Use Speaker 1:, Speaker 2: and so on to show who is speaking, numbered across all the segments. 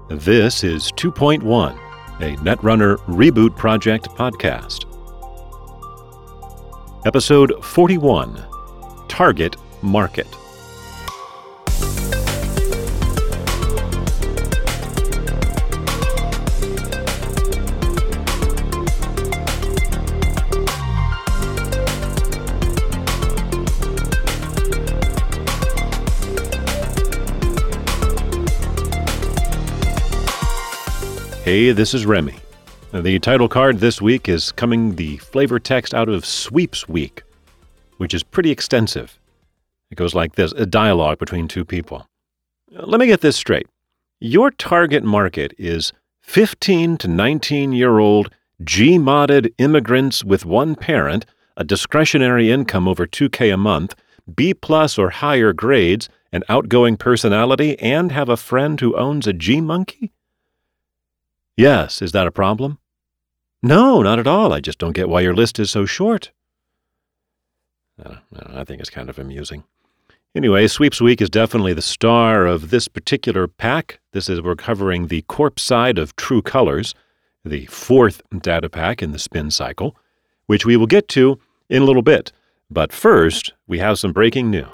Speaker 1: This is 2.1, a Netrunner Reboot Project podcast. Episode 41, Target Market. Hey, this is Remy. The title card this week is coming the flavor text out of Sweeps Week, which is pretty extensive. It goes like this, a dialogue between two people. Let me get this straight. Your target market is 15 to 19-year-old G-modded immigrants with one parent, a discretionary income over $2,000 a month, B-plus or higher grades, an outgoing personality, and have a friend who owns a G-monkey? Yes, is that a problem? No, not at all. I just don't get why your list is so short. I think it's kind of amusing. Anyway, Sweeps Week is definitely the star of this particular pack. We're covering the Corp side of True Colors, the fourth data pack in the spin cycle, which we will get to in a little bit. But first, we have some breaking news.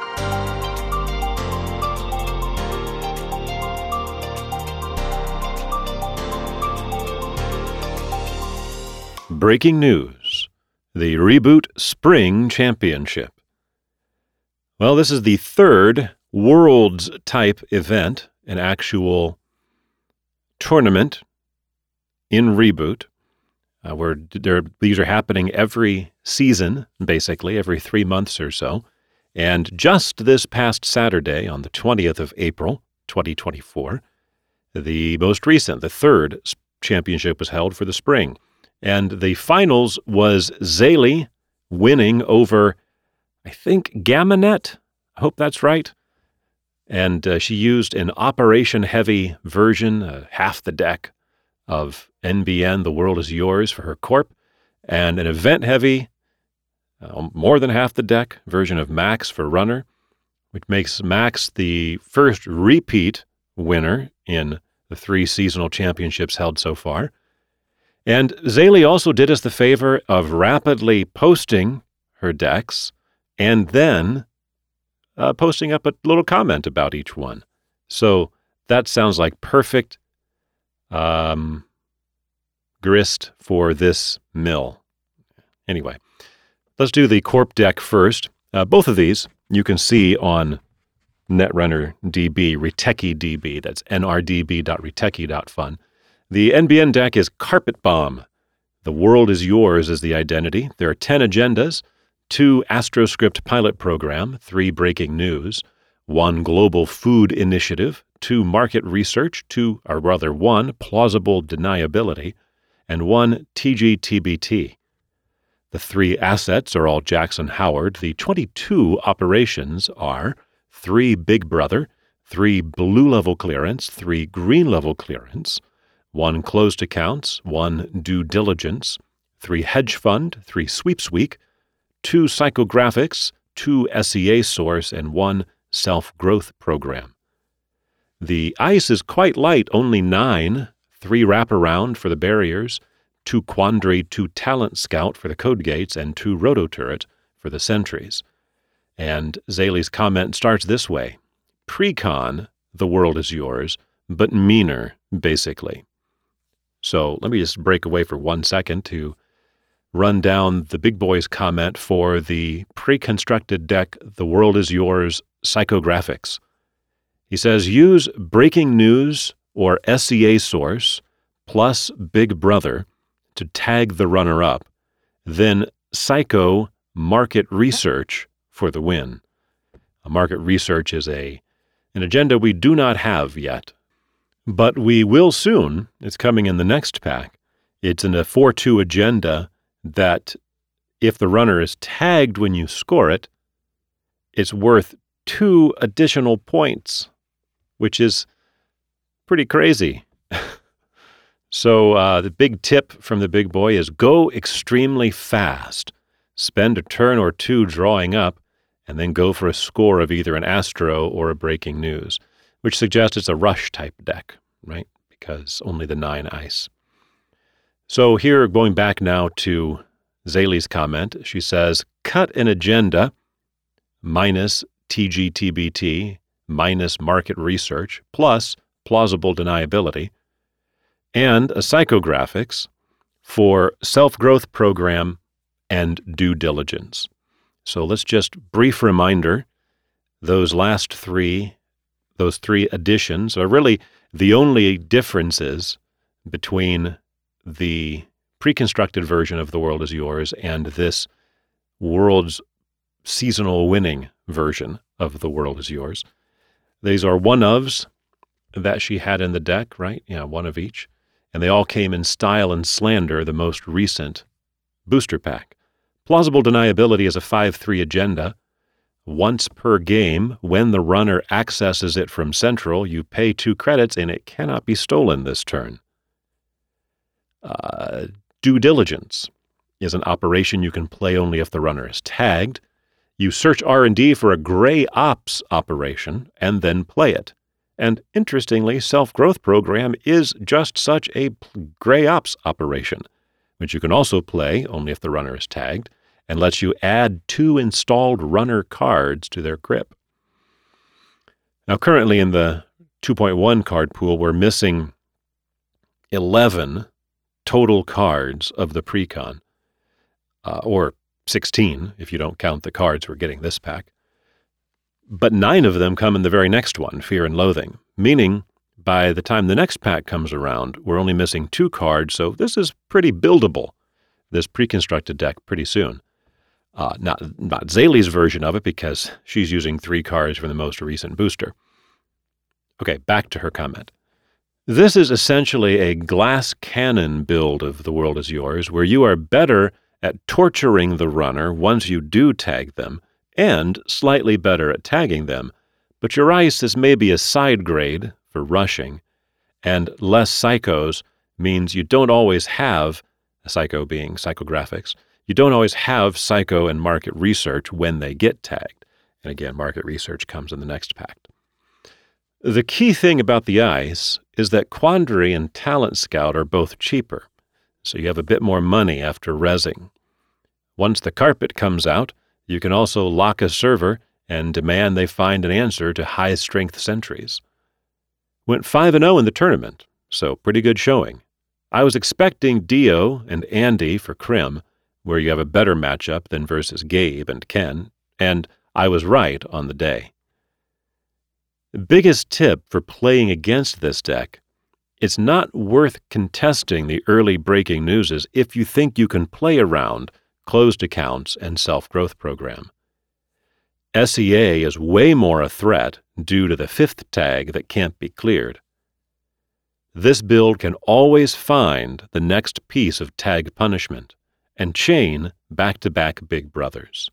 Speaker 1: Breaking news, the Reboot Spring Championship. Well, this is the third Worlds-type event, an actual tournament in Reboot, where these are happening every season, basically, every 3 months or so. And just this past Saturday, on the 20th of April, 2024, the most recent, the third championship was held for the spring. And the finals was Zaylee winning over, I think, Gamanet. I hope that's right. And she used an operation-heavy version, half the deck of NBN, The World Is Yours, for her corp, and an event-heavy, more than half the deck version of Max for runner, which makes Max the first repeat winner in the 3 seasonal championships held so far. And Zaylee also did us the favor of rapidly posting her decks and then posting up a little comment about each one. So that sounds like perfect grist for this mill. Anyway, let's do the Corp deck first. Both of these you can see on Netrunner DB, Reteki DB. That's nrdb.reteki.fun. The NBN deck is Carpet Bomb. The World Is Yours is the identity. There are 10 agendas, 2 AstroScript pilot program, 3 breaking news, 1 global food initiative, 2 market research, 1 plausible deniability, and 1 TGTBT. The 3 assets are all Jackson Howard. The 22 operations are 3 Big Brother, 3 blue level clearance, 3 green level clearance, 1 closed accounts, 1 due diligence, 3 hedge fund, 3 sweeps week, 2 psychographics, 2 SEA source, and 1 self-growth program. The ice is quite light, only 9, 3 wraparound for the barriers, 2 quandary, 2 talent scout for the code gates, and 2 rototurret for the sentries. And Zaylee's comment starts this way: Pre-con, the world is yours, but meaner, basically. So let me just break away for 1 second to run down the big boy's comment for the pre-constructed deck, The World Is Yours psychographics. He says, use breaking news or SEA source plus Big Brother to tag the runner-up, then psycho market research for the win. A market research is an agenda we do not have yet. But we will soon. It's coming in the next pack. It's in a 4-2 agenda that if the runner is tagged when you score it, it's worth 2 additional points, which is pretty crazy. So the big tip from the big boy is go extremely fast. Spend a turn or 2 drawing up, and then go for a score of either an Astro or a breaking news, which suggests it's a rush-type deck. right? Because only the 9 ice. So here, going back now to Zaley's comment, she says, cut an agenda minus TGTBT minus market research plus plausible deniability and a psychographics for self-growth program and due diligence. So let's just brief reminder, those three additions are really the only differences between the pre-constructed version of The World Is Yours and this world's seasonal winning version of The World Is Yours. These are one-ofs that she had in the deck, right? Yeah, one of each. And they all came in Style and Slander, the most recent booster pack. Plausible deniability is a 5/3 agenda. Once per game, when the runner accesses it from Central, you pay 2 credits and it cannot be stolen this turn. Due diligence is an operation you can play only if the runner is tagged. You search R&D for a gray ops operation and then play it. And interestingly, self-growth program is just such a gray ops operation, which you can also play only if the runner is tagged, and lets you add 2 installed runner cards to their grip. Now, currently in the 2.1 card pool, we're missing 11 total cards of the pre-con, or 16 if you don't count the cards we're getting this pack. But 9 of them come in the very next one, Fear and Loathing, meaning by the time the next pack comes around, we're only missing 2 cards, so this is pretty buildable, this pre-constructed deck, pretty soon. Not Zaley's version of it, because she's using 3 cards from the most recent booster. Okay, back to her comment. This is essentially a glass cannon build of The World Is Yours, where you are better at torturing the runner once you do tag them, and slightly better at tagging them, but your ice is maybe a side grade for rushing, and less psychos means you don't always have, a psycho being psychographics, you don't always have psycho and market research when they get tagged. And again, market research comes in the next pack. The key thing about the ice is that Quandary and Talent Scout are both cheaper, so you have a bit more money after rezzing. Once the carpet comes out, you can also lock a server and demand they find an answer to high-strength sentries. Went 5-0 in the tournament, so pretty good showing. I was expecting Dio and Andy for Crim, where you have a better matchup than versus Gabe and Ken, and I was right on the day. The biggest tip for playing against this deck, it's not worth contesting the early breaking newses if you think you can play around closed accounts and self-growth program. SEA is way more a threat due to the 5th tag that can't be cleared. This build can always find the next piece of tag punishment and chain back-to-back big brothers.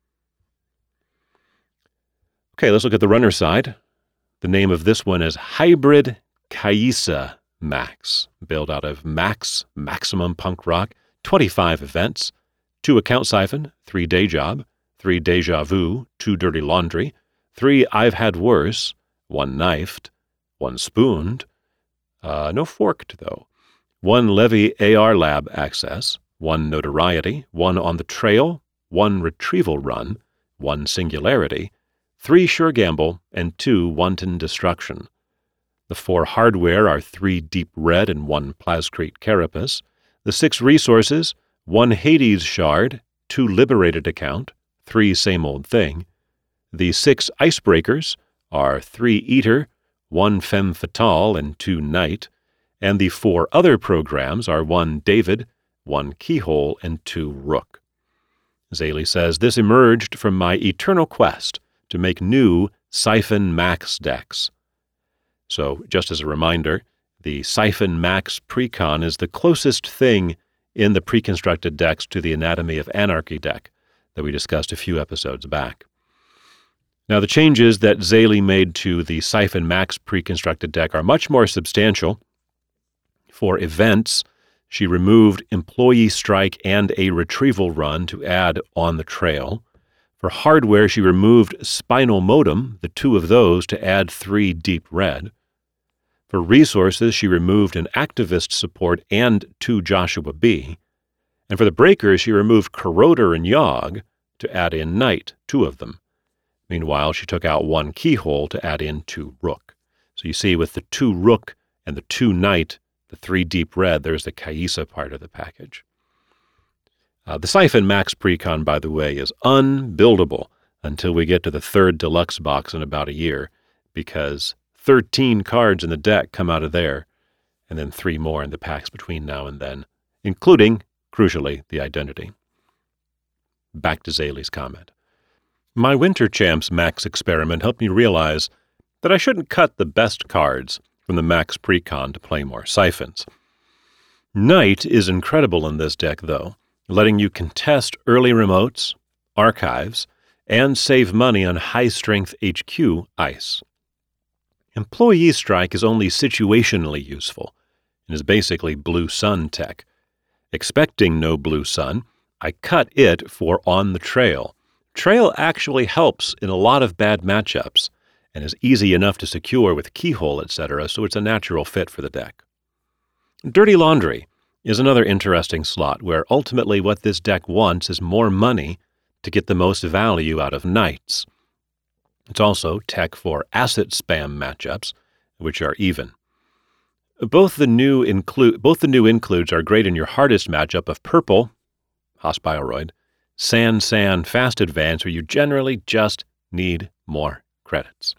Speaker 1: Okay, let's look at the runner side. The name of this one is Hybrid Kaisa Max, built out of Max, Maximum Punk Rock, 25 events, 2 Account Siphon, 3 Day Job, 3 Deja Vu, 2 Dirty Laundry, 3 I've Had Worse, 1 Knifed, 1 Spooned, no Forked though, 1 Levy AR Lab Access, 1 Notoriety, 1 On the Trail, 1 Retrieval Run, 1 Singularity, 3 Sure Gamble, and 2 Wanton Destruction. The 4 hardware are 3 Deep Red and 1 Plascrete Carapace. The 6 resources, 1 Hades Shard, 2 Liberated Account, 3 Same Old Thing. The 6 Icebreakers are 3 Eater, 1 Femme Fatale, and 2 Knight. And the 4 other programs are 1 David, 1 Keyhole, and 2 Rook. Zaley says, this emerged from my eternal quest to make new Siphon Max decks. So, just as a reminder, the Siphon Max Precon is the closest thing in the pre-constructed decks to the Anatomy of Anarchy deck that we discussed a few episodes back. Now, the changes that Zaley made to the Siphon Max pre-constructed deck are much more substantial. For events, she removed Employee Strike and a Retrieval Run to add On the Trail. For hardware, she removed Spinal Modem, the 2 of those, to add 3 Deep Red. For resources, she removed an activist support and 2 Joshua B. And for the breakers, she removed Corroder and Yogg to add in Knight, 2 of them. Meanwhile, she took out 1 Keyhole to add in 2 Rook. So you see with the 2 Rook and the 2 Knight, the 3 Deep Red, there's the Kaisa part of the package. The Siphon Max Precon, by the way, is unbuildable until we get to the 3rd deluxe box in about a year, because 13 cards in the deck come out of there, and then 3 more in the packs between now and then, including, crucially, the Identity. Back to Zaylee's comment. My Winter Champs Max experiment helped me realize that I shouldn't cut the best cards from the Max Precon to play more Siphons. Knight is incredible in this deck, though, letting you contest early remotes, archives, and save money on high-strength HQ ice. Employee Strike is only situationally useful and is basically Blue Sun tech. Expecting no Blue Sun, I cut it for On the Trail. Trail actually helps in a lot of bad matchups and is easy enough to secure with Keyhole, etc., so it's a natural fit for the deck. Dirty Laundry is another interesting slot where ultimately what this deck wants is more money to get the most value out of Knights. It's also tech for asset spam matchups, which are even. Both the new includes are great in your hardest matchup of Purple, Hospiroid, San Fast Advance, where you generally just need more credits.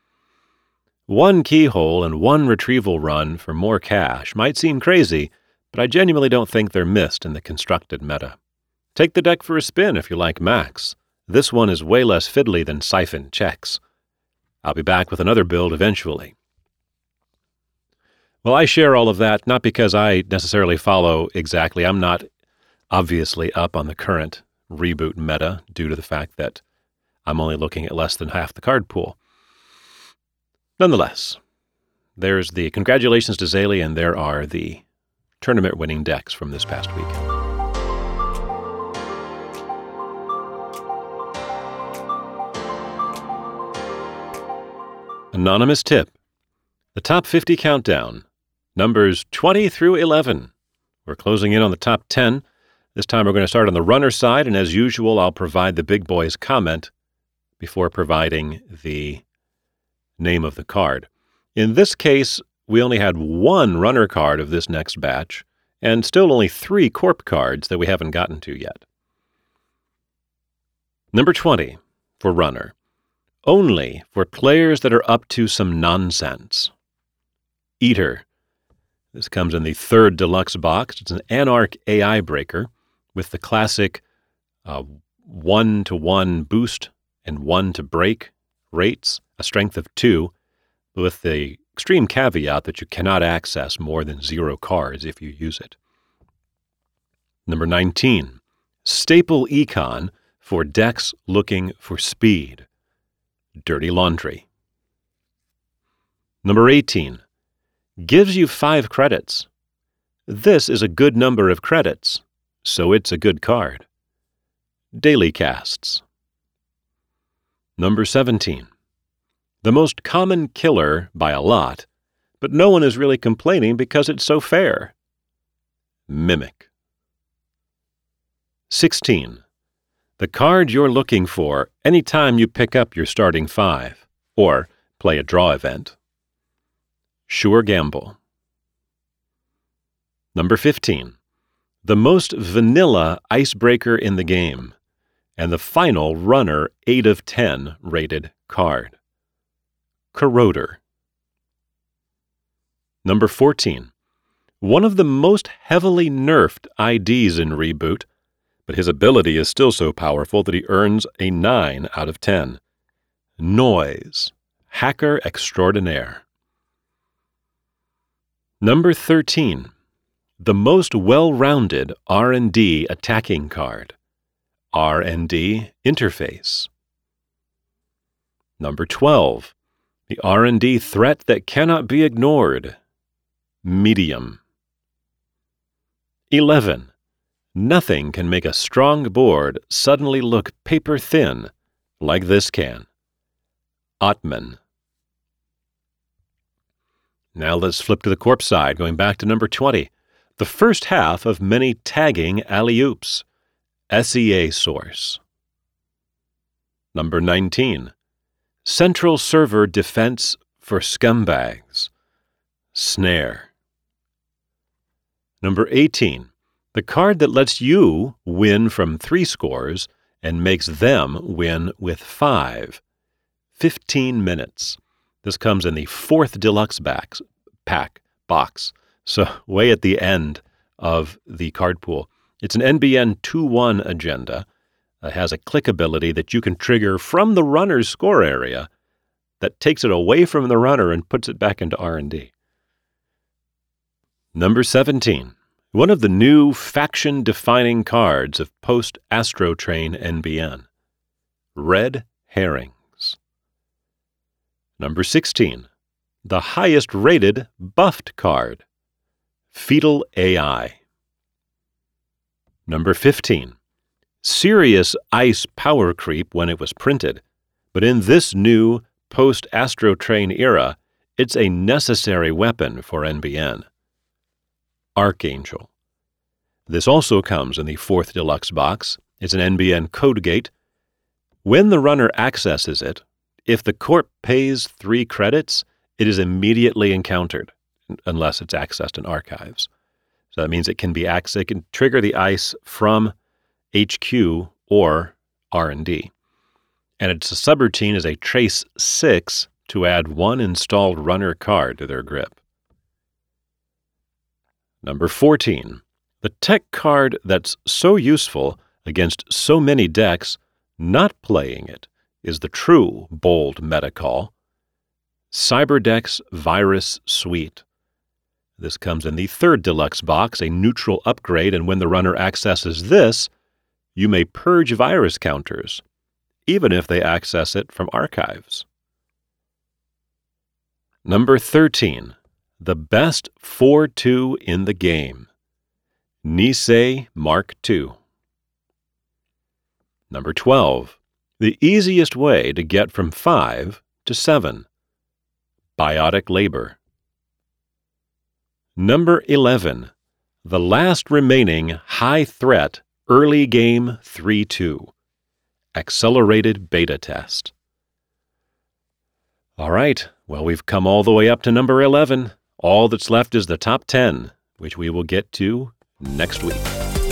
Speaker 1: 1 Keyhole and 1 Retrieval run for more cash might seem crazy, but I genuinely don't think they're missed in the constructed meta. Take the deck for a spin if you like Max. This one is way less fiddly than Siphon checks. I'll be back with another build eventually. Well, I share all of that not because I necessarily follow exactly. I'm not obviously up on the current reboot meta due to the fact that I'm only looking at less than half the card pool. Nonetheless, there's the congratulations to Zaylee, and there are the tournament-winning decks from this past weekend. Anonymous tip. The top 50 countdown. Numbers 20 through 11. We're closing in on the top 10. This time we're going to start on the runner side, and as usual, I'll provide the big boy's comment before providing the name of the card. In this case, we only had 1 runner card of this next batch, and still only 3 corp cards that we haven't gotten to yet. Number 20 for runner. Only for players that are up to some nonsense. Eater. This comes in the 3rd deluxe box. It's an Anarch AI breaker with the classic 1-to-1 boost and 1-to-break rates, a strength of 2, with the extreme caveat that you cannot access more than 0 cards if you use it. Number 19. Staple Econ for decks looking for speed. Dirty Laundry. Number 18. Gives you 5 credits. This is a good number of credits, so it's a good card. Daily Casts. Number 17. The most common killer by a lot, but no one is really complaining because it's so fair. Mimic. 16. The card you're looking for anytime you pick up your starting 5, or play a draw event. Sure Gamble. Number 15. The most vanilla icebreaker in the game, and the final runner 8 of 10 rated card. Corroder. Number 14. One of the most heavily nerfed IDs in Reboot, but his ability is still so powerful that he earns a 9 out of 10. Noise. Hacker Extraordinaire. Number 13. The most well-rounded R&D attacking card. R&D Interface. Number 12. The R&D threat that cannot be ignored. Medium. 11. Nothing can make a strong board suddenly look paper-thin like this can. Atman. Now let's flip to the corp side, going back to number 20. The first half of many tagging alley-oops. SEA source. Number 19. Central server defense for scumbags. Snare. Number 18. The card that lets you win from 3 scores and makes them win with 5. 15 minutes. This comes in the 4th deluxe box, so way at the end of the card pool. It's an NBN 2-1 agenda. It has a click ability that you can trigger from the runner's score area that takes it away from the runner and puts it back into R&D. Number 17. One of the new faction-defining cards of post-Astrotrain NBN. Red Herrings. Number 16. The highest-rated buffed card. Fetal AI. Number 15. Serious ice power creep when it was printed, but in this new post-Astrotrain era, it's a necessary weapon for NBN. Archangel. This also comes in the 4th deluxe box. It's an NBN code gate. When the runner accesses it, if the corp pays 3 credits, it is immediately encountered, unless it's accessed in archives. So that means it can trigger the ice from HQ or R&D. And its subroutine is a trace 6 to add 1 installed runner card to their grip. Number 14. The tech card that's so useful against so many decks, not playing it is the true bold meta call. Cyberdex Virus Suite. This comes in the 3rd deluxe box, a neutral upgrade, and when the runner accesses this, you may purge virus counters, even if they access it from archives. Number 13. The best 4-2 in the game. Nisei Mark II. Number 12. The easiest way to get from 5 to 7. Biotic Labor. Number 11. The last remaining high-threat early game 3-2. Accelerated beta test. All right, well, we've come all the way up to number 11. All that's left is the top 10, which we will get to next week.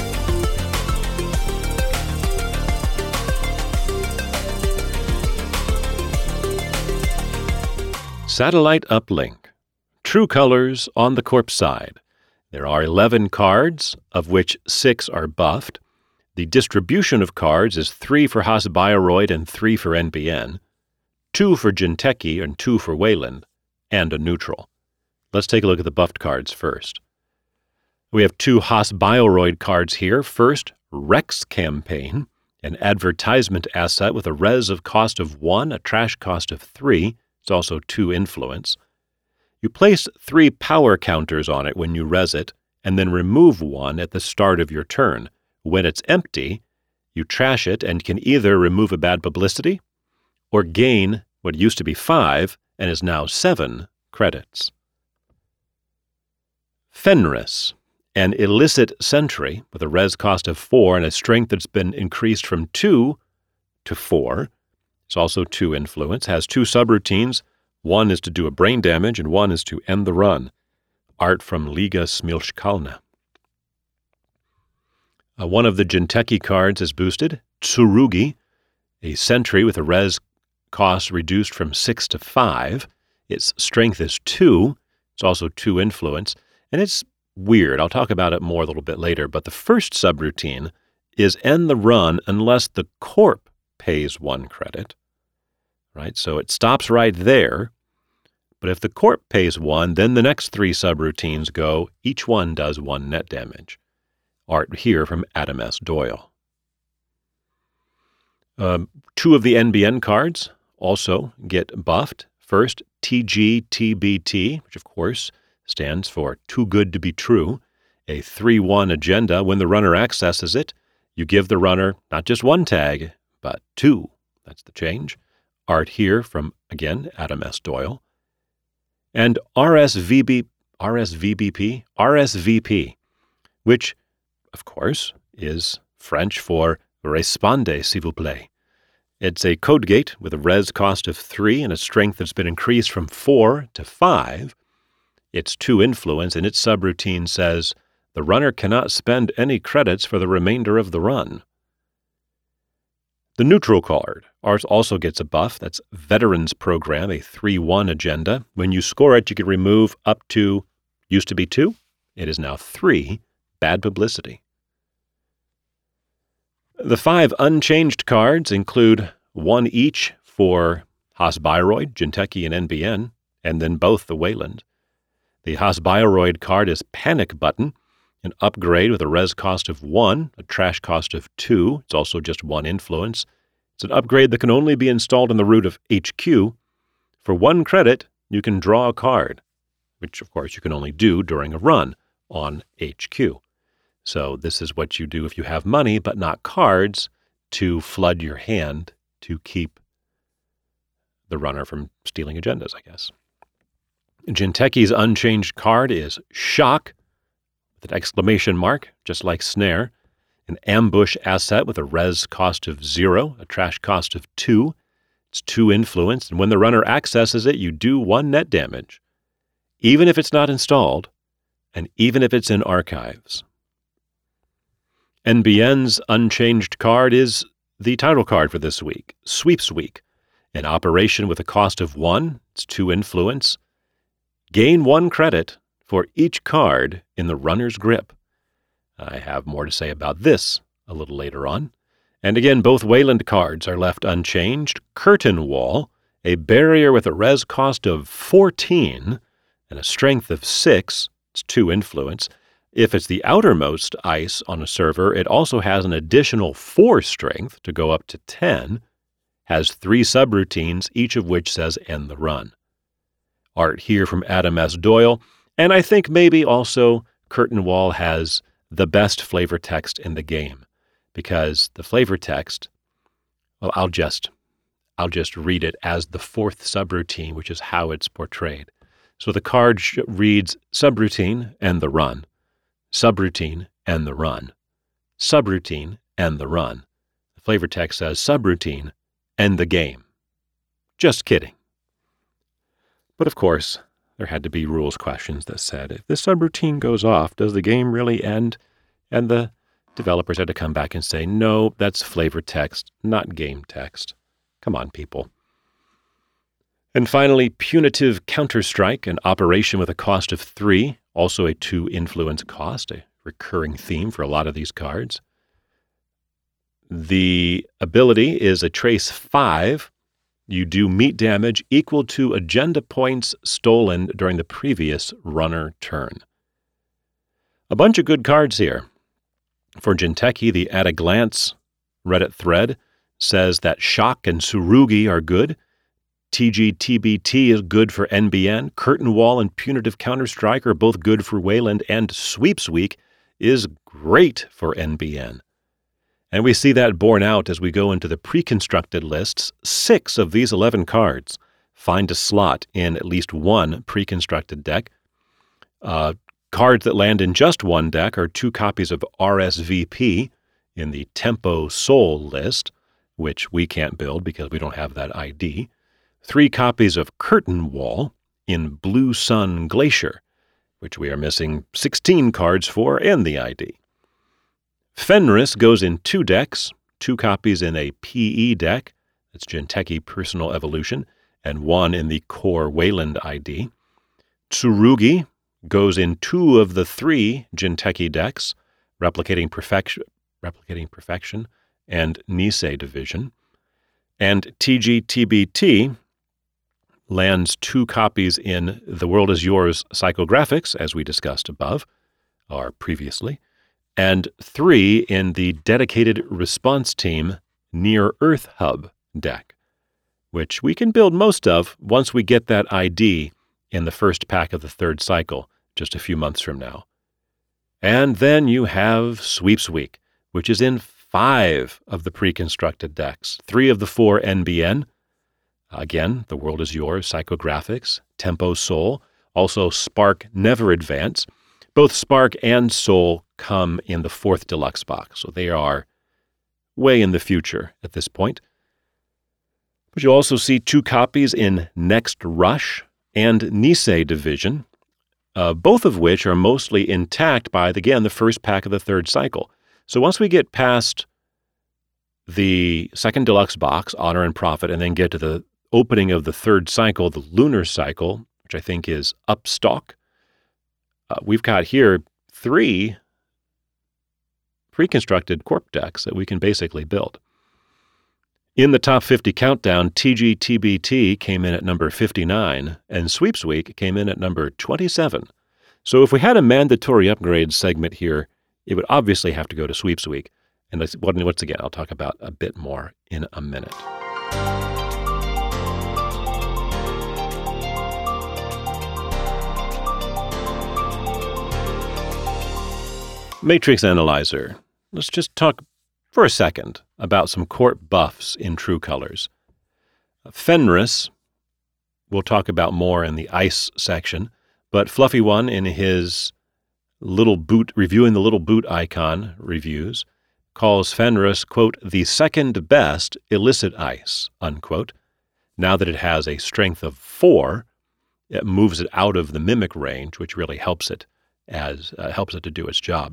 Speaker 1: Satellite Uplink. True colors on the corp side. There are 11 cards, of which 6 are buffed. The distribution of cards is 3 for Haas Bioroid and 3 for NBN, 2 for Jinteki and 2 for Wayland, and a neutral. Let's take a look at the buffed cards first. We have 2 Haas Bioroid cards here. First, Rex Campaign, an advertisement asset with a res of cost of 1, a trash cost of 3. It's also 2 influence. You place 3 power counters on it when you res it, and then remove 1 at the start of your turn. When it's empty, you trash it and can either remove a bad publicity or gain what used to be 5 and is now 7 credits. Fenris, an illicit sentry with a res cost of 4 and a strength that's been increased from 2 to 4. It's also 2 influence, has 2 subroutines. One is to do a brain damage and one is to end the run. Art from Liga Smilshkalna. One of the Jinteki cards is boosted, Tsurugi, a sentry with a res cost reduced from 6 to 5. Its strength is 2. It's also 2 influence. And it's weird. I'll talk about it more a little bit later. But the first subroutine is end the run unless the corp pays 1 credit. Right? So it stops right there. But if the corp pays 1, then the next 3 subroutines go. Each one does 1 net damage. Art here from Adam S. Doyle. 2 of the NBN cards also get buffed. First, TGTBT, which of course stands for Too Good to Be True, a 3-1 agenda. When the runner accesses it, you give the runner not just 1 tag, but 2. That's the change. Art here from, again, Adam S. Doyle. and RSVP, which, of course, is French for Respondez, s'il vous plaît. It's a code gate with a res cost of 3 and a strength that's been increased from 4 to 5. Its 2 influence, and its subroutine says the runner cannot spend any credits for the remainder of the run. The neutral card also gets a buff. That's Veterans Program, a 3-1 agenda. When you score it, you can remove up to, used to be 2, it is now 3, bad publicity. The 5 unchanged cards include 1 each for Hasbioroid, Jinteki, and NBN, and then both the Wayland. The Hasbioroid card is Panic Button, an upgrade with a res cost of 1, a trash cost of 2. It's also just 1 influence. It's an upgrade that can only be installed in the root of HQ. For 1 credit, you can draw a card, which, of course, you can only do during a run on HQ. So this is what you do if you have money but not cards to flood your hand to keep the runner from stealing agendas, I guess. Jinteki's unchanged card is Shock, with an exclamation mark, just like Snare, an ambush asset with a res cost of 0, a trash cost of 2. It's 2 influence, and when the runner accesses it, you do 1 net damage, even if it's not installed, and even if it's in archives. NBN's unchanged card is the title card for this week, Sweeps Week, an operation with a cost of 1, it's 2 influence. Gain 1 credit for each card in the runner's grip. I have more to say about this a little later on. And again, both Wayland cards are left unchanged. Curtain Wall, a barrier with a res cost of 14 and a strength of 6, it's 2 influence. If it's the outermost ice on a server, it also has an additional 4 strength to go up to 10, has 3 subroutines, each of which says end the run. Art here from Adam S. Doyle, and I think maybe also Curtain Wall has the best flavor text in the game, because the flavor text, well, I'll just read it as the 4th subroutine, which is how it's portrayed. So the card reads subroutine and the run, subroutine and the run, subroutine and the run. The flavor text says subroutine and the game. Just kidding. But of course, there had to be rules questions that said, if this subroutine goes off, does the game really end? And the developers had to come back and say, no, that's flavor text, not game text. Come on, people. And finally, Punitive Counterstrike, an operation with a cost of 3, also a 2 influence cost, a recurring theme for a lot of these cards. The ability is a trace 5. You do meat damage equal to agenda points stolen during the previous runner turn. A bunch of good cards here. For Jinteki, the At a Glance Reddit thread says that Shock and Tsurugi are good. TGTBT is good for NBN. Curtain Wall and Punitive Counterstrike are both good for Wayland, and Sweeps Week is great for NBN. And we see that borne out as we go into the pre-constructed lists. 6 of these 11 cards find a slot in at least one pre-constructed deck. Cards that land in just one deck are 2 copies of RSVP in the Tempo Soul list, which we can't build because we don't have that ID. 3 copies of Curtain Wall in Blue Sun Glacier, which we are missing 16 cards for and the ID. Fenris goes in 2 decks, 2 copies in a PE deck, that's Jinteki Personal Evolution, and 1 in the Core Wayland ID. Tsurugi goes in 2 of the 3 Jinteki decks, Replicating Perfection, and Nisei Division. And TGTBT lands 2 copies in The World Is Yours Psychographics, as we discussed above, or previously, and 3 in the Dedicated Response Team Near Earth Hub deck, which we can build most of once we get that ID in the first pack of the 3rd cycle, just a few months from now. And then you have Sweeps Week, which is in 5 of the pre-constructed decks, 3 of the 4 NBN, Again, The World Is Yours, Psychographics, Tempo Soul, also Spark Never Advance. Both Spark and Soul come in the 4th deluxe box, so they are way in the future at this point. But you'll also see 2 copies in Next Rush and Nisei Division, both of which are mostly intact by, again, the first pack of the 3rd cycle. So once we get past the 2nd deluxe box, Honor and Profit, and then get to the opening of the 3rd cycle, the Lunar Cycle, which I think is Upstock, we've got here 3 pre-constructed corp decks that we can basically build. In the top 50 countdown, TGTBT came in at number 59, and Sweeps Week came in at number 27. So if we had a mandatory upgrade segment here, it would obviously have to go to Sweeps Week. And once again, I'll talk about a bit more in a minute. Matrix Analyzer. Let's just talk for a second about some corp buffs in True Colors. Fenris, we'll talk about more in the ice section, but Fluffy One in his little boot, reviewing the little boot icon reviews, calls Fenris, quote, the second best illicit ice, unquote. Now that it has a strength of 4, it moves it out of the mimic range, which really helps it to do its job.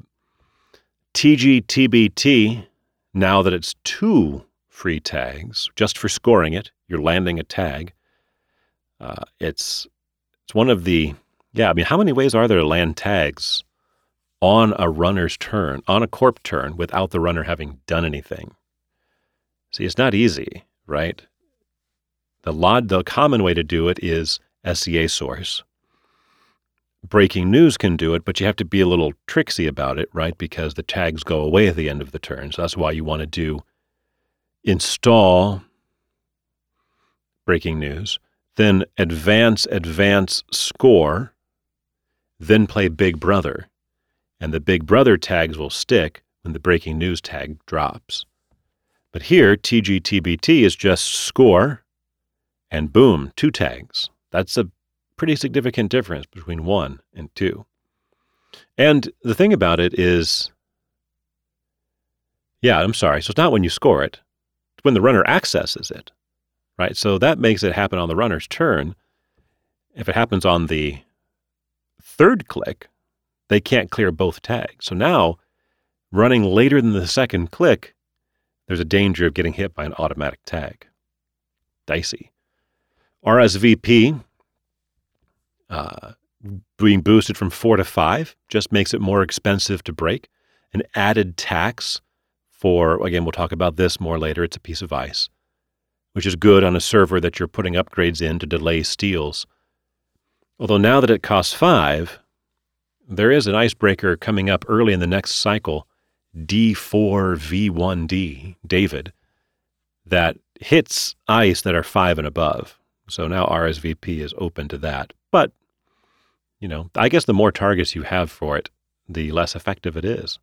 Speaker 1: TGTBT, now that it's 2 free tags, just for scoring it, you're landing a tag. It's one of the, how many ways are there to land tags on a runner's turn, on a corp turn, without the runner having done anything? See, it's not easy, right? The common way to do it is SCA source. Breaking News can do it, but you have to be a little tricksy about it, right? Because the tags go away at the end of the turn. So that's why you want to do install Breaking News, then advance score, then play Big Brother. And the Big Brother tags will stick when the Breaking News tag drops. But here, TGTBT is just score, and boom, 2 tags. That's a pretty significant difference between 1 and 2. And the thing about it is, so it's not when you score it, it's when the runner accesses it, right? So that makes it happen on the runner's turn. If it happens on the 3rd click, they can't clear both tags. So now, running later than the 2nd click, there's a danger of getting hit by an automatic tag. Dicey. RSVP, being boosted from 4 to 5 just makes it more expensive to break. An added tax for, again, we'll talk about this more later, it's a piece of ice, which is good on a server that you're putting upgrades in to delay steals. Although now that it costs 5, there is an icebreaker coming up early in the next cycle, D4V1D, David, that hits ice that are 5 and above. So now RSVP is open to that. But, I guess the more targets you have for it, the less effective it is.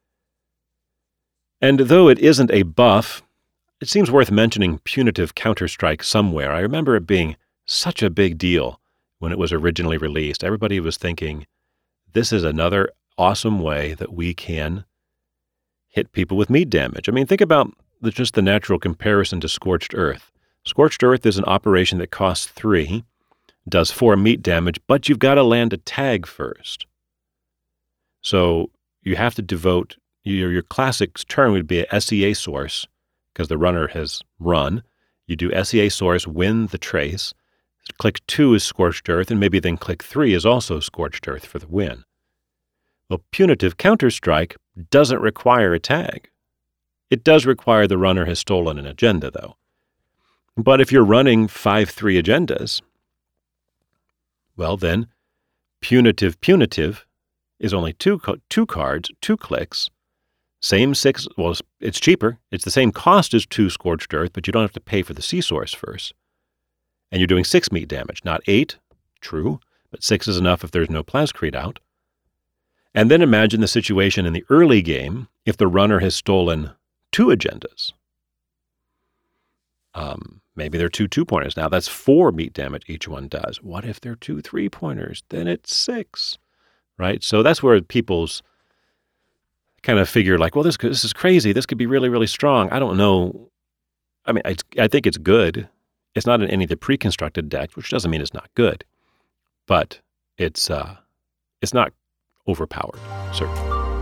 Speaker 1: And though it isn't a buff, it seems worth mentioning Punitive Counter-Strike somewhere. I remember it being such a big deal when it was originally released. Everybody was thinking, this is another awesome way that we can hit people with meat damage. I mean, think about just the natural comparison to Scorched Earth. Scorched Earth is an operation that costs 3, does 4 meat damage, but you've got to land a tag first. So you have to devote, your classic turn would be a SEA source, because the runner has run. You do SEA source, win the trace. Click 2 is Scorched Earth, and maybe then click 3 is also Scorched Earth for the win. Well, Punitive Counter-Strike doesn't require a tag. It does require the runner has stolen an agenda, though. But if you're running 5-3 agendas, well then, Punitive is only 2 cards, 2 clicks, same 6, well, it's cheaper. It's the same cost as 2 Scorched Earth, but you don't have to pay for the C-Source first. And you're doing 6 meat damage, not 8, true, but 6 is enough if there's no Plascrete out. And then imagine the situation in the early game if the runner has stolen 2 agendas. Maybe they're two 2-pointers. Now that's 4 meat damage each one does. What if they're 2 3-pointers? Then it's 6, right? So that's where people's kind of figure like, well, this is crazy. This could be really, really strong. I don't know. I mean, I think it's good. It's not in any of the pre-constructed decks, which doesn't mean it's not good, but it's not overpowered, certainly.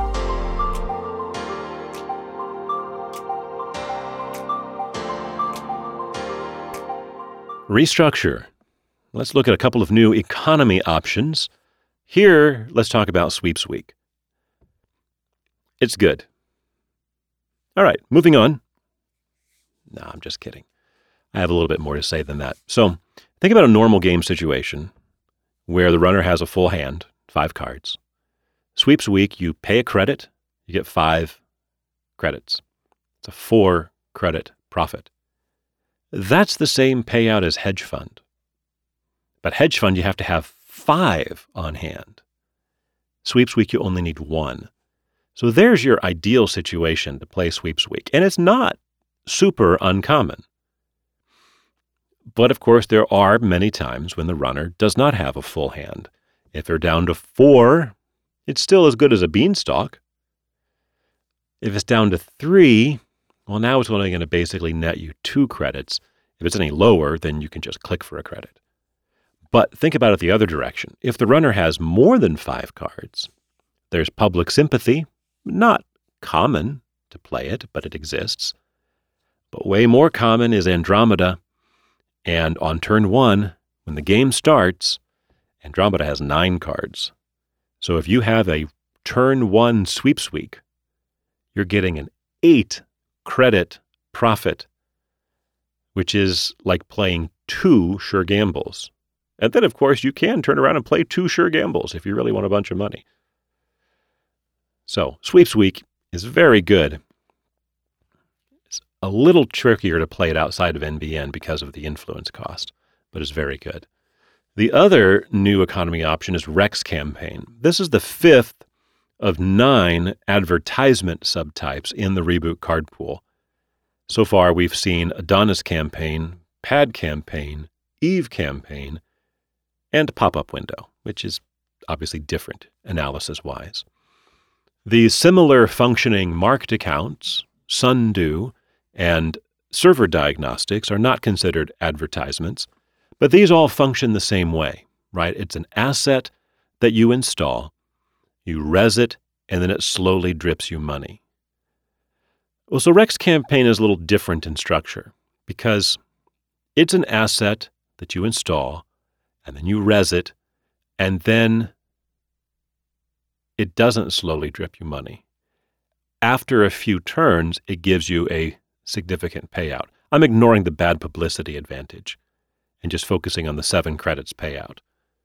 Speaker 1: Restructure. Let's look at a couple of new economy options. Here, let's talk about Sweeps Week. It's good. All right, moving on. No, I'm just kidding. I have a little bit more to say than that. So think about a normal game situation where the runner has a full hand, 5 cards. Sweeps Week, you pay a credit, you get 5 credits. It's a 4 credit profit. That's the same payout as hedge fund. But hedge fund, you have to have 5 on hand. Sweeps Week, you only need 1. So there's your ideal situation to play Sweeps Week. And it's not super uncommon. But of course, there are many times when the runner does not have a full hand. If they're down to 4, it's still as good as a beanstalk. If it's down to 3, well, now it's only going to basically net you 2 credits. If it's any lower, then you can just click for a credit. But think about it the other direction. If the runner has more than 5 cards, there's public sympathy. Not common to play it, but it exists. But way more common is Andromeda. And on turn 1, when the game starts, Andromeda has 9 cards. So if you have a turn 1 Sweeps Week, you're getting an 8 credit profit, which is like playing 2 sure gambles. And then, of course, you can turn around and play 2 sure gambles if you really want a bunch of money. So Sweeps Week is very good. It's a little trickier to play it outside of NBN because of the influence cost, but it's very good. The other new economy option is Rex Campaign. This is the 5th of 9 advertisement subtypes in the Reboot card pool. So far, we've seen Adonis Campaign, Pad Campaign, Eve Campaign, and Pop-Up Window, which is obviously different analysis-wise. The similar functioning marked accounts, Sundew, and server diagnostics are not considered advertisements, but these all function the same way, right? It's an asset that you install, you res it, and then it slowly drips you money. Well, so Rex Campaign is a little different in structure because it's an asset that you install, and then you res it, and then it doesn't slowly drip you money. After a few turns, it gives you a significant payout. I'm ignoring the bad publicity advantage and just focusing on the 7 credits payout.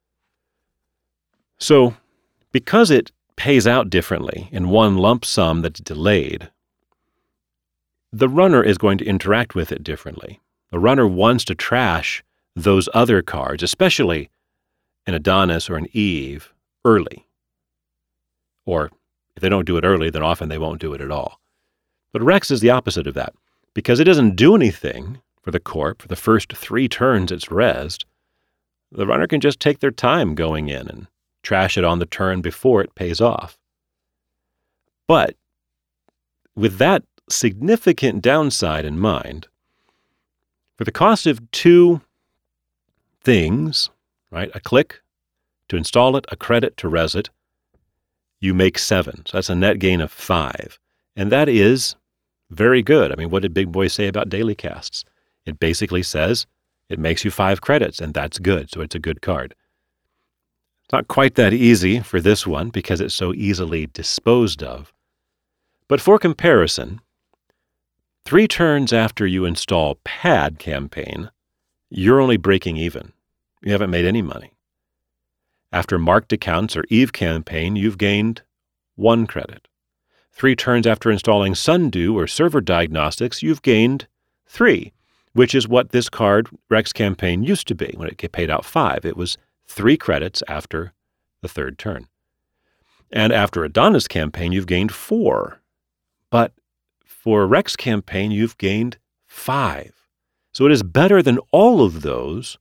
Speaker 1: So, because it pays out differently in one lump sum that's delayed, the runner is going to interact with it differently. The runner wants to trash those other cards, especially an Adonis or an Eve, early. Or if they don't do it early, then often they won't do it at all. But Rex is the opposite of that. Because it doesn't do anything for the corp for the first 3 turns it's rezzed, the runner can just take their time going in and trash it on the turn before it pays off. But with that significant downside in mind, for the cost of 2 things, right, a click to install it, a credit to res it, you make 7. So that's a net gain of 5. And that is very good. I mean, what did Big Boy say about daily casts? It basically says it makes you 5 credits, and that's good. So it's a good card. It's not quite that easy for this one because it's so easily disposed of. But for comparison, 3 turns after you install Pad Campaign, you're only breaking even. You haven't made any money. After marked accounts or Eve Campaign, you've gained 1 credit. 3 turns after installing Sundew or server diagnostics, you've gained 3, which is what this card, Rex Campaign, used to be when it paid out 5. It was 3 credits after the 3rd turn. And after Adonis Campaign, you've gained 4. But for Rex Campaign, you've gained 5. So it is better than all of those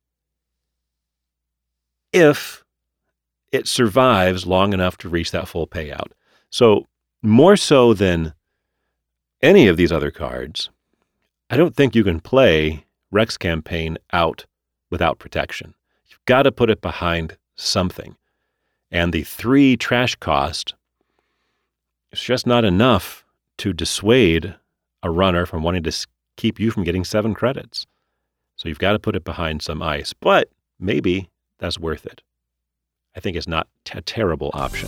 Speaker 1: if it survives long enough to reach that full payout. So more so than any of these other cards, I don't think you can play Rex Campaign out without protection. You've got to put it behind something. And the 3 trash cost is just not enough to dissuade a runner from wanting to keep you from getting 7 credits. So you've got to put it behind some ice. But maybe that's worth it. I think it's not a terrible option.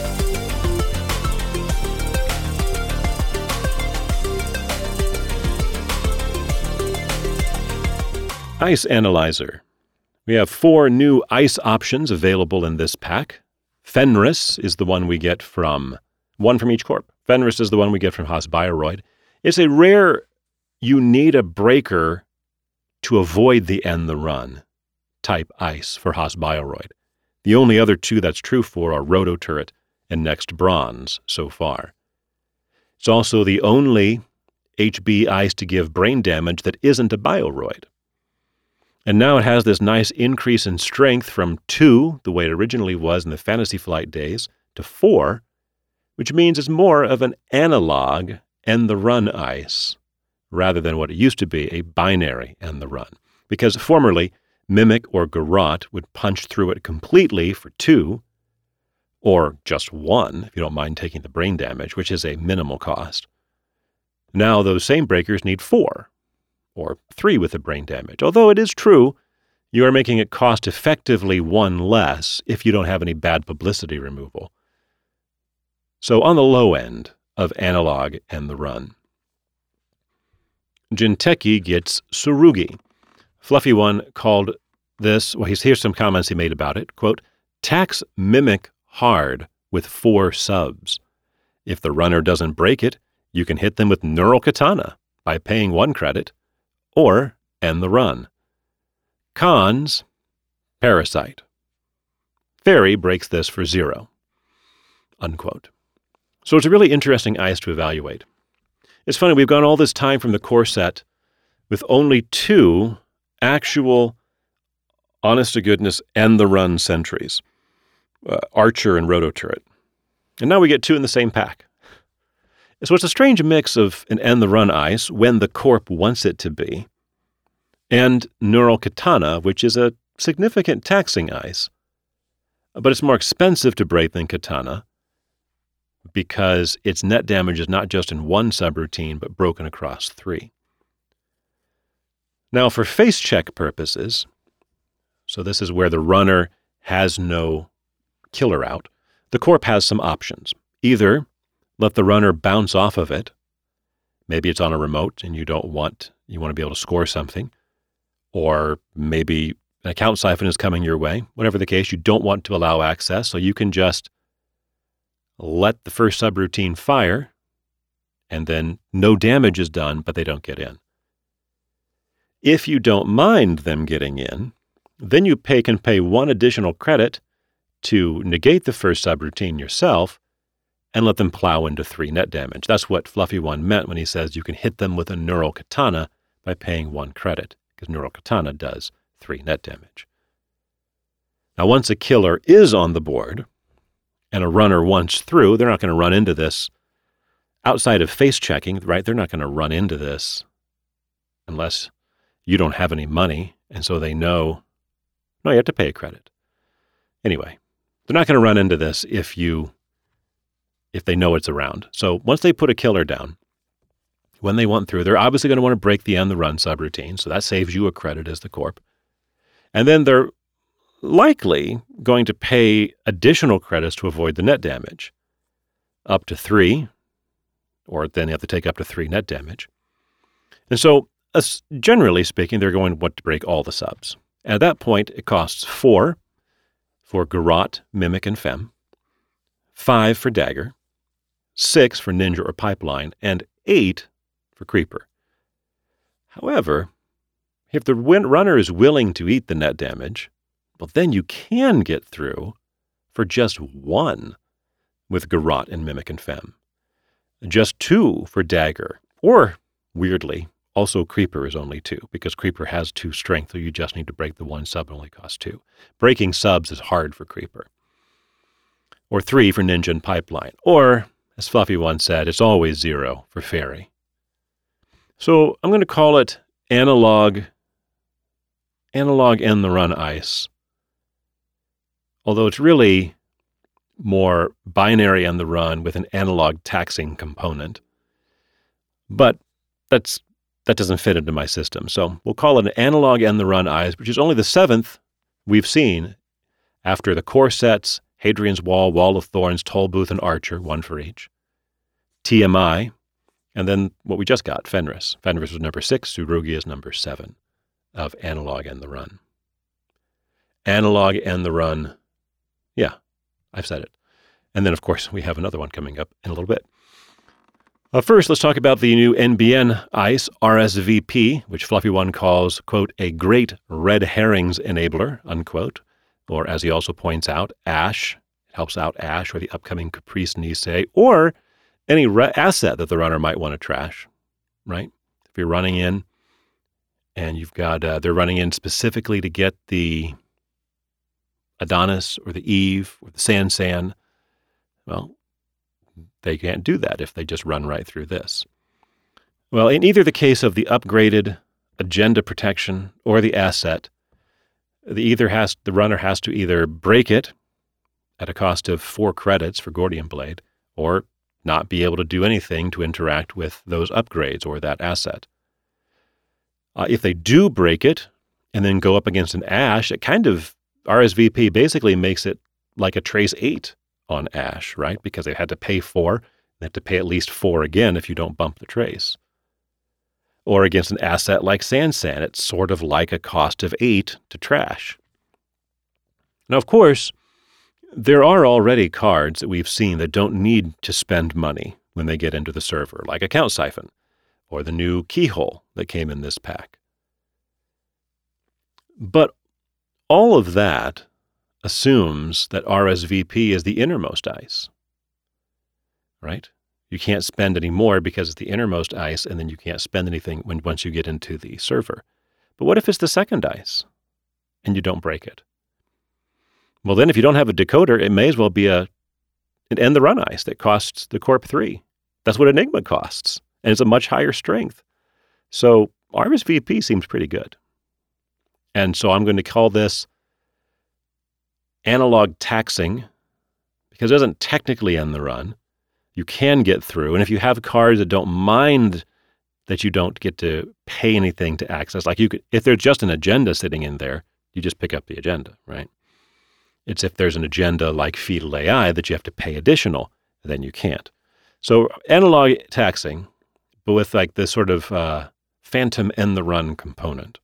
Speaker 1: Ice Analyzer. We have 4 new ice options available in this pack. Fenris is the one we get from one from each corp. Fenris is the one we get from Haas Bioroid. It's a rare you need a breaker to avoid the end the run type ice for Haas Bioroid. The only other 2 that's true for are Roto Turret and Next Bronze so far. It's also the only HB ice to give brain damage that isn't a Bioroid. And now it has this nice increase in strength from 2, the way it originally was in the Fantasy Flight days, to 4, which means it's more of an analog end the run ice rather than what it used to be, a binary end the run. Because formerly, Mimic or Garrote would punch through it completely for 2, or just 1, if you don't mind taking the brain damage, which is a minimal cost. Now those same breakers need 4, or 3 with the brain damage. Although it is true, you are making it cost effectively 1 less if you don't have any bad publicity removal. So on the low end of analog and the run. Jinteki gets Tsurugi. Fluffy One called this, well, here's some comments he made about it. Quote, tax Mimic hard with 4 subs. If the runner doesn't break it, you can hit them with Neural Katana by paying 1 credit, or end the run. Cons, Parasite. Fairy breaks this for 0. Unquote. So it's a really interesting ice to evaluate. It's funny, we've gone all this time from the core set with only 2 actual, honest-to-goodness, end-the-run sentries, Archer and Roto Turret. And now we get 2 in the same pack. So it's a strange mix of an end-the-run ice, when the corp wants it to be, and Neural Katana, which is a significant taxing ice. But it's more expensive to break than Katana, because its net damage is not just in 1 subroutine, but broken across 3. Now, for face check purposes, so this is where the runner has no killer out, the corp has some options. Either let the runner bounce off of it, maybe it's on a remote and you want to be able to score something, or maybe an account siphon is coming your way. Whatever the case, you don't want to allow access, so you can just let the first subroutine fire, and then no damage is done, but they don't get in. If you don't mind them getting in, then you can pay 1 additional credit to negate the first subroutine yourself and let them plow into 3 net damage. That's what Fluffy One meant when he says you can hit them with a Neural Katana by paying 1 credit, because Neural Katana does 3 net damage. Now, once a killer is on the board and a runner wants through, they're not going to run into this outside of face checking, right? They're not going to run into this unless you don't have any money, and so they know, no, you have to pay a credit. Anyway, they're not going to run into this if they know it's around. So once they put a killer down, when they want through, they're obviously going to want to break the end the run subroutine, so that saves you a credit as the corp. And then they're likely going to pay additional credits to avoid the net damage, up to 3, or then you have to take up to 3 net damage. And so, generally speaking, they're going to want to break all the subs. At that point, it costs 4 for Garrote, Mimic, and Fem, 5 for Dagger, 6 for Ninja or Pipeline, and 8 for Creeper. However, if the runner is willing to eat the net damage, well, then you can get through for just 1 with Garrote and Mimic and Fem, just 2 for Dagger, or, weirdly, Also, Creeper is only 2, because Creeper has 2 strength, so you just need to break the 1 sub, it only costs 2. Breaking subs is hard for Creeper. Or 3 for Ninja and Pipeline. Or, as Fluffy once said, it's always 0 for Fairy. So I'm going to call it Analog End the Run Ice. Although it's really more binary End the Run with an analog taxing component. But that doesn't fit into my system. So we'll call it an Analog End the Run Ice, which is only the 7th we've seen after the core sets, Hadrian's Wall, Wall of Thorns, Tollbooth, and Archer, 1 for each. TMI, and then what we just got, Fenris. Fenris was number 6, Surugi is number 7 of Analog End the Run. Analog End the Run, yeah, I've said it. And then, of course, we have another one coming up in a little bit. First, let's talk about the new NBN ICE RSVP, which Fluffy One calls, quote, a great red herrings enabler, unquote. Or, as he also points out, Ash. It helps out Ash or the upcoming Caprice Nisei, or any asset that the runner might want to trash, right? If you're running in and you've got, they're running in specifically to get the Adonis or the Eve or the San, well, they can't do that if they just run right through this. Well, in either the case of the upgraded agenda protection or the asset, the runner has to either break it at a cost of 4 credits for Gordian Blade, or not be able to do anything to interact with those upgrades or that asset. If they do break it and then go up against an Ash, it kind of, RSVP basically makes it like a Trace 8 on Ash, right? Because they had to pay 4, they have to pay at least 4 again if you don't bump the Trace. Or against an asset like San, it's sort of like a cost of 8 to trash. Now, of course, there are already cards that we've seen that don't need to spend money when they get into the server, like Account Siphon, or the new Keyhole that came in this pack. But all of that assumes that RSVP is the innermost ice, right? You can't spend any more because it's the innermost ice, and then you can't spend anything once you get into the server. But what if it's the second ice and you don't break it? Well, then if you don't have a decoder, it may as well be an End the Run ice that costs the Corp 3. That's what Enigma costs, and it's a much higher strength. So RSVP seems pretty good. And so I'm going to call this analog taxing, because it doesn't technically end the run. You can get through, and if you have cards that don't mind that you don't get to pay anything to access, like you could, if there's just an agenda sitting in there, you just pick up the agenda, right? It's if there's an agenda like Fetal AI that you have to pay additional, then you can't. So analog taxing, but with like this sort of phantom end the run component.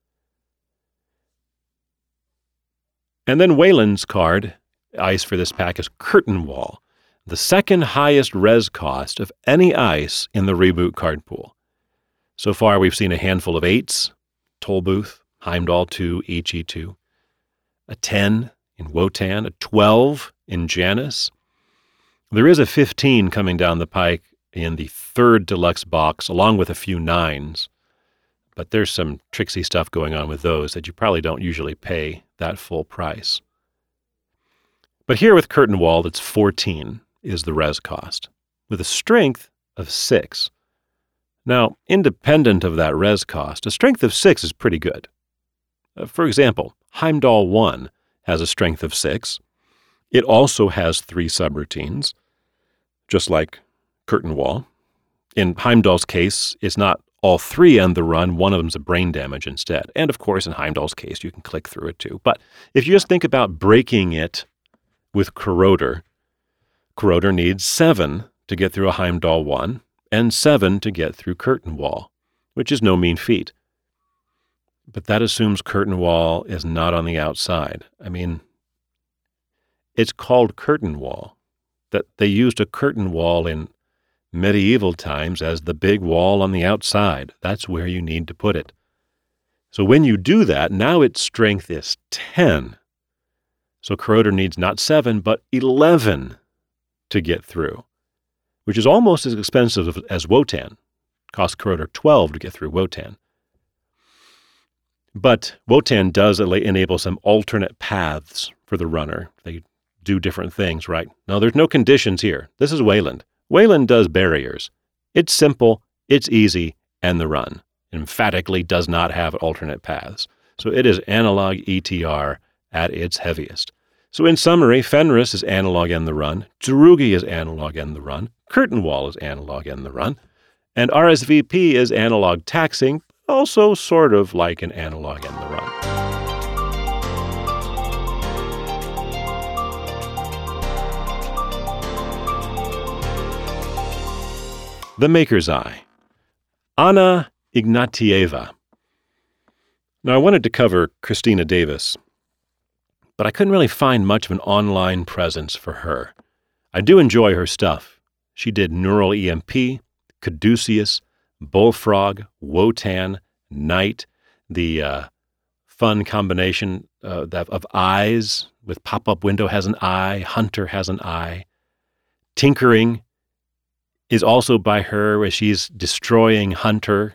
Speaker 1: And then Wayland's card, ice for this pack, is Curtain Wall, the second highest res cost of any ice in the reboot card pool. So far, we've seen a handful of 8s, Tollbooth, Heimdall 2, HE2, a 10 in Wotan, a 12 in Janus. There is a 15 coming down the pike in the 3rd deluxe box, along with a few 9s. But there's some tricksy stuff going on with those that you probably don't usually pay that full price. But here with Curtain Wall, that's 14 is the res cost, with a strength of 6. Now, independent of that res cost, a strength of 6 is pretty good. For example, Heimdall 1 has a strength of 6. It also has 3 subroutines, just like Curtain Wall. In Heimdall's case, it's not all 3 end the run, one of them's a brain damage instead. And of course, in Heimdall's case, you can click through it too. But if you just think about breaking it with Corroder, Corroder needs 7 to get through a Heimdall 1 and 7 to get through Curtain Wall, which is no mean feat. But that assumes Curtain Wall is not on the outside. I mean, it's called Curtain Wall. That they used a curtain wall in medieval times as the big wall on the outside. That's where you need to put it. So when you do that, now its strength is 10. So Corroder needs not 7, but 11 to get through, which is almost as expensive as Wotan, Costs Corrodor 12 to get through Wotan. But Wotan does enable some alternate paths for the runner. They do different things, right? Now, there's no conditions here. This is Wayland. Wayland does barriers. It's simple, it's easy, and the run emphatically does not have alternate paths. So it is analog ETR at its heaviest. So in summary, Fenris is analog in the run, Tsurugi is analog in the run, Curtain Wall is analog in the run, and RSVP is analog taxing, also sort of like an analog in the run. The Maker's Eye. Anna Ignatieva. Now, I wanted to cover Christina Davis, but I couldn't really find much of an online presence for her. I do enjoy her stuff. She did Neural EMP, Caduceus, Bullfrog, Wotan, Knight, the fun combination of eyes, with pop-up window has an eye, Hunter has an eye. Tinkering is also by her, where she's destroying Hunter.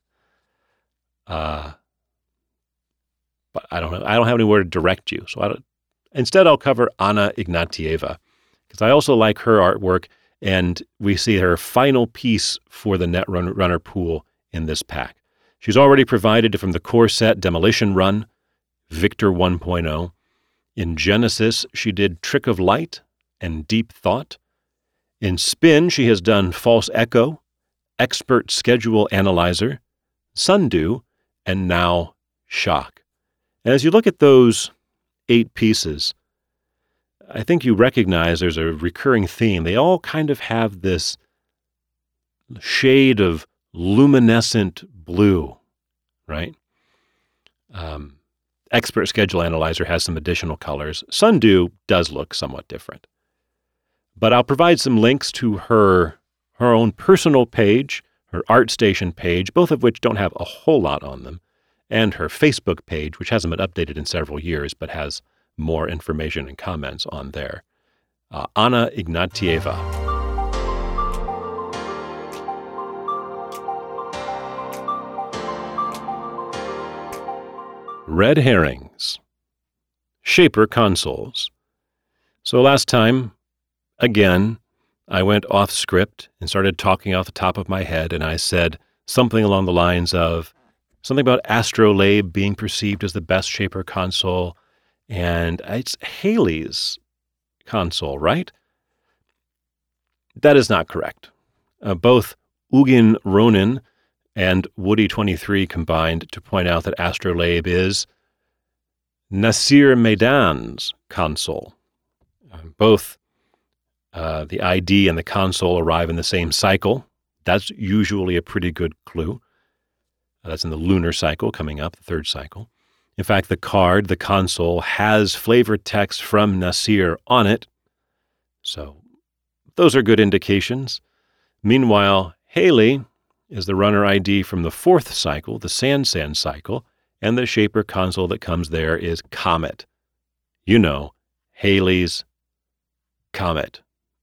Speaker 1: But I don't know. I don't have anywhere to direct you. So instead, I'll cover Anna Ignatieva, because I also like her artwork, and we see her final piece for the Netrunner pool in this pack. She's already provided from the core set Demolition Run, Victor 1.0. In Genesis, she did Trick of Light and Deep Thought. In Spin, she has done False Echo, Expert Schedule Analyzer, Sundew, and now Shock. And as you look at those 8 pieces, I think you recognize there's a recurring theme. They all kind of have this shade of luminescent blue, right? Expert Schedule Analyzer has some additional colors. Sundew does look somewhat different. But I'll provide some links to her own personal page, her ArtStation page, both of which don't have a whole lot on them, and her Facebook page, which hasn't been updated in several years, but has more information and comments on there. Anna Ignatieva. Red herrings. Shaper consoles. So last time, again, I went off script and started talking off the top of my head, and I said something along the lines of something about Astrolabe being perceived as the best Shaper console, and it's Haley's console, right? That is not correct. Both Ugin Ronin and Woody23 combined to point out that Astrolabe is Nasir Maidan's console. Both the ID and the console arrive in the same cycle. That's usually a pretty good clue. That's in the lunar cycle coming up, the 3rd cycle. In fact, the card, the console, has flavored text from Nasir on it. So those are good indications. Meanwhile, Haley is the runner ID from the 4th cycle, the Sand cycle, and the Shaper console that comes there is Comet. You know, Haley's Comet.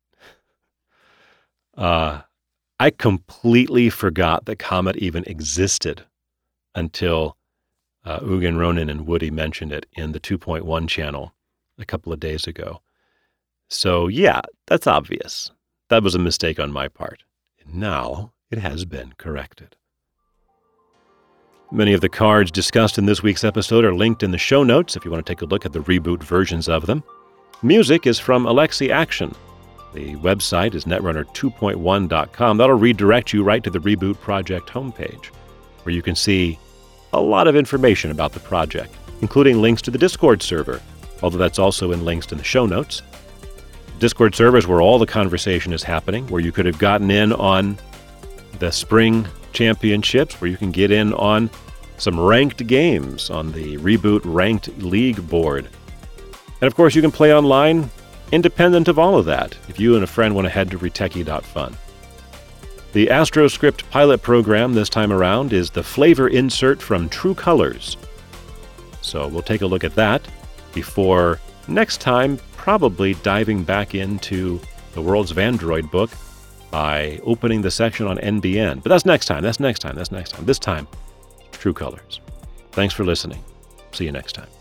Speaker 1: I completely forgot that Comet even existed until Ugin Ronin and Woody mentioned it in the 2.1 channel a couple of days ago. So yeah, that's obvious. That was a mistake on my part. And now it has been corrected. Many of the cards discussed in this week's episode are linked in the show notes if you want to take a look at the reboot versions of them. Music is from Alexi Action. The website is netrunner2.1.com. That'll redirect you right to the Reboot Project homepage, where you can see a lot of information about the project, including links to the Discord server, although that's also in links in the show notes. Discord server is where all the conversation is happening, where you could have gotten in on the spring championships, where you can get in on some ranked games on the Reboot Ranked League board. And of course, you can play online independent of all of that if you and a friend want to head to retechie.fun. The AstroScript pilot program this time around is the flavor insert from True Colors. So we'll take a look at that before next time probably diving back into the Worlds of Android book by opening the section on NBN. But that's next time. This time, True Colors. Thanks for listening. See you next time.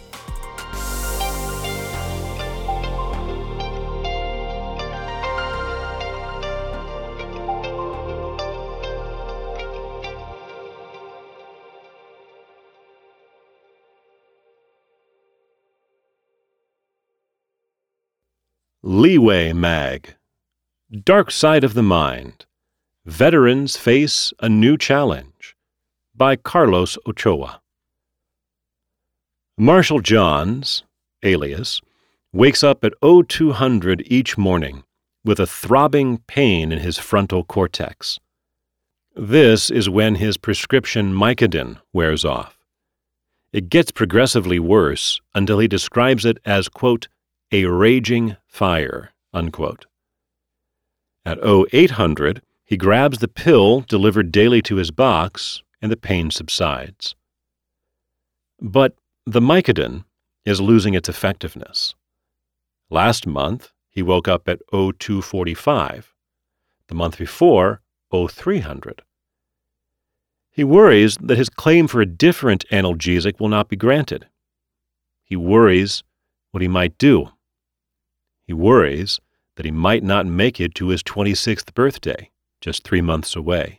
Speaker 1: Leeway Mag. Dark Side of the Mind. Veterans Face a New Challenge. By Carlos Ochoa. Marshall Johns, alias, wakes up at 0200 each morning with a throbbing pain in his frontal cortex. This is when his prescription Mycodin wears off. It gets progressively worse until he describes it as, quote, a raging fire, unquote. At 0800, he grabs the pill delivered daily to his box, and the pain subsides. But the Mycodin is losing its effectiveness. Last month, he woke up at 0245. The month before, 0300. He worries that his claim for a different analgesic will not be granted. He worries what he might do. He worries that he might not make it to his 26th birthday, just 3 months away.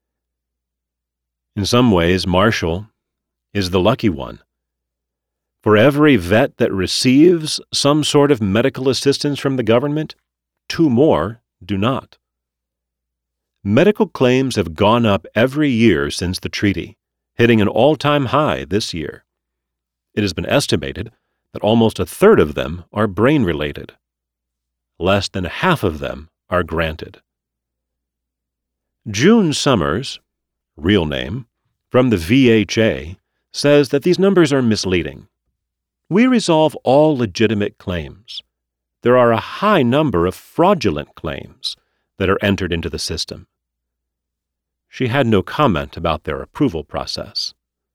Speaker 1: In some ways, Marshall is the lucky one. For every vet that receives some sort of medical assistance from the government, 2 more do not. Medical claims have gone up every year since the treaty, hitting an all-time high this year. It has been estimated that almost a third of them are brain-related. Less than half of them are granted. June Summers, real name, from the VHA, says that these numbers are misleading. We resolve all legitimate claims. There are a high number of fraudulent claims that are entered into the system. She had no comment about their approval process.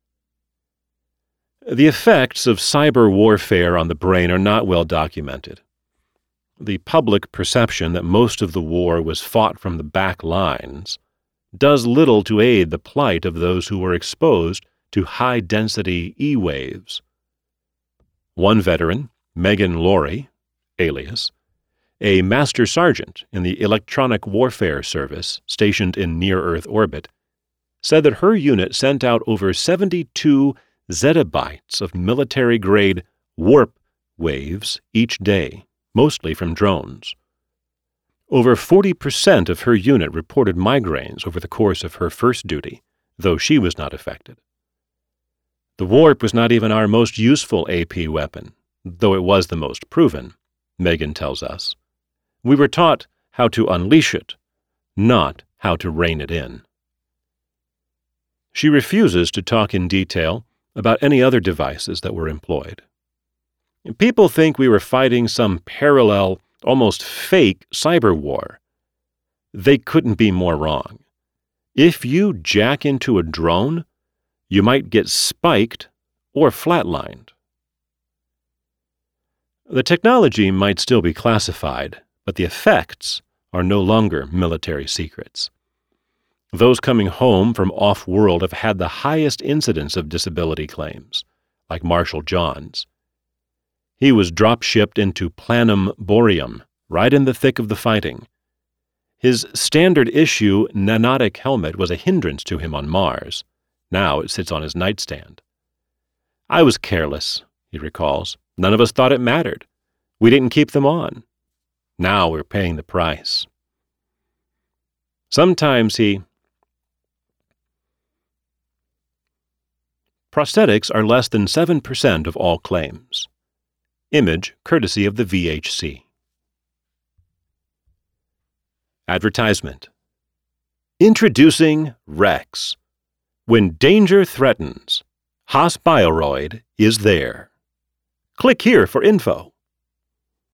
Speaker 1: The effects of cyber warfare on the brain are not well documented. The public perception that most of the war was fought from the back lines does little to aid the plight of those who were exposed to high-density E-waves. One veteran, Megan Laurie, alias, a master sergeant in the Electronic Warfare Service stationed in near-Earth orbit, said that her unit sent out over 72 zettabytes of military-grade warp waves each day, mostly from drones. Over 40% of her unit reported migraines over the course of her first duty, though she was not affected. The warp was not even our most useful AP weapon, though it was the most proven, Megan tells us. We were taught how to unleash it, not how to rein it in. She refuses to talk in detail about any other devices that were employed. People think we were fighting some parallel, almost fake cyber war. They couldn't be more wrong. If you jack into a drone, you might get spiked or flatlined. The technology might still be classified, but the effects are no longer military secrets. Those coming home from off-world have had the highest incidence of disability claims, like Marshall Johns. He was drop-shipped into Planum Boreum, right in the thick of the fighting. His standard-issue nanotic helmet was a hindrance to him on Mars. Now it sits on his nightstand. I was careless, he recalls. None of us thought it mattered. We didn't keep them on. Now we're paying the price. Sometimes Prosthetics are less than 7% of all claims. Image courtesy of the VHC. Advertisement. Introducing Rex. When danger threatens, Haas Bioroid is there. Click here for info.